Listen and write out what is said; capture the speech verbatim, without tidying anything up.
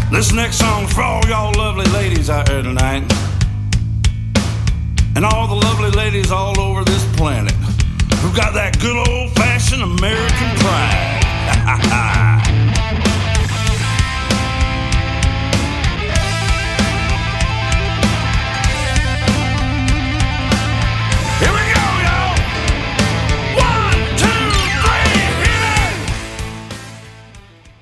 This next song's for all y'all lovely ladies out there tonight, and all the lovely ladies all over this planet who got that good old-fashioned American pride.